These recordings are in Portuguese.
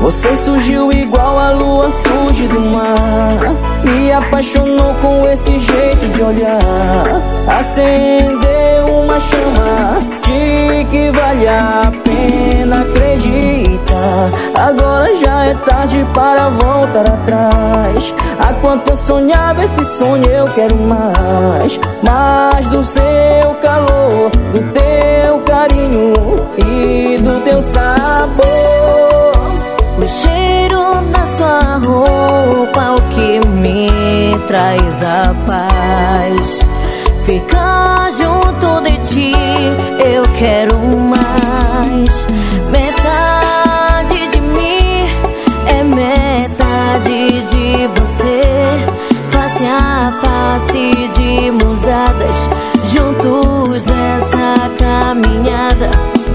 Você surgiu igual a lua surge do mar. Me apaixonou com esse jeito de olhar. Acendeu uma chama de que vale a pena acreditar. Agora já é tarde para voltar atrás. Há quanto eu sonhava esse sonho, eu quero mais. Mais do seu calor, do teu carinho e do teu sabor. O cheiro da sua roupa, o que me traz a paz. Ficar junto de ti, eu quero mais. Metade de mim é metade de você. Face a face, de mãos dadas, juntos nessa caminhada.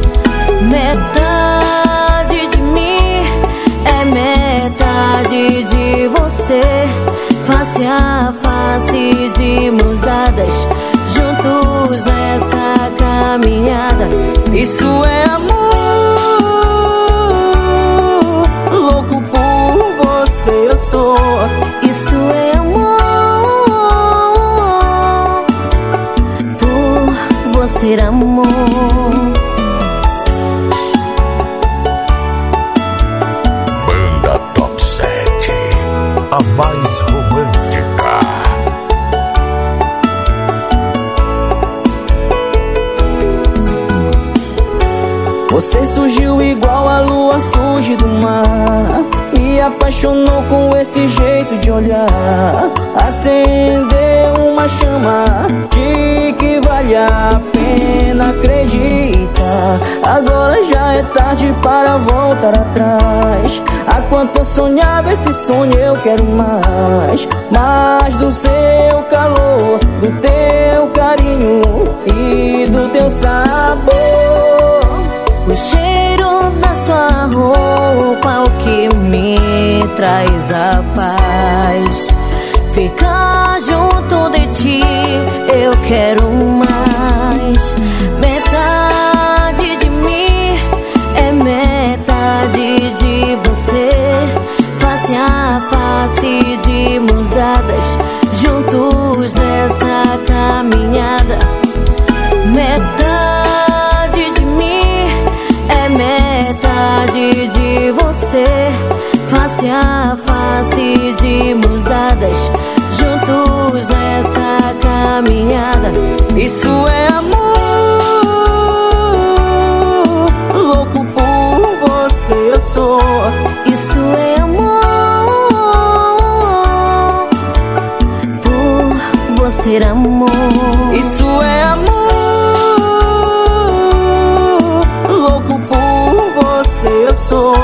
Metade de mim é metade de você. Face a face, de mãos dadas, juntos nessa caminhada. Isso é amor, louco por você eu sou. Isso é amor, por você amor. A mais romântica. Você surgiu igual a lua surge do mar. Me apaixonou com esse jeito de olhar. Acendeu uma chama de que vale a pena acreditar. Agora já é tarde para voltar atrás. Há quanto eu sonhava esse sonho, eu quero mais. Mais do seu calor, do teu carinho e do teu sabor. O cheiro da sua roupa, o que me traz a paz. Ficar junto de ti, eu quero mais. Metade de mim é metade de você. Face a face, de mãos dadas, juntos nessa caminhada. Metade de mim é metade de você. Face a face, de mãos dadas, juntos nessa caminhada. Isso é amor, louco por você eu sou. Isso é amor, por você amor. Isso é amor, louco por você eu sou.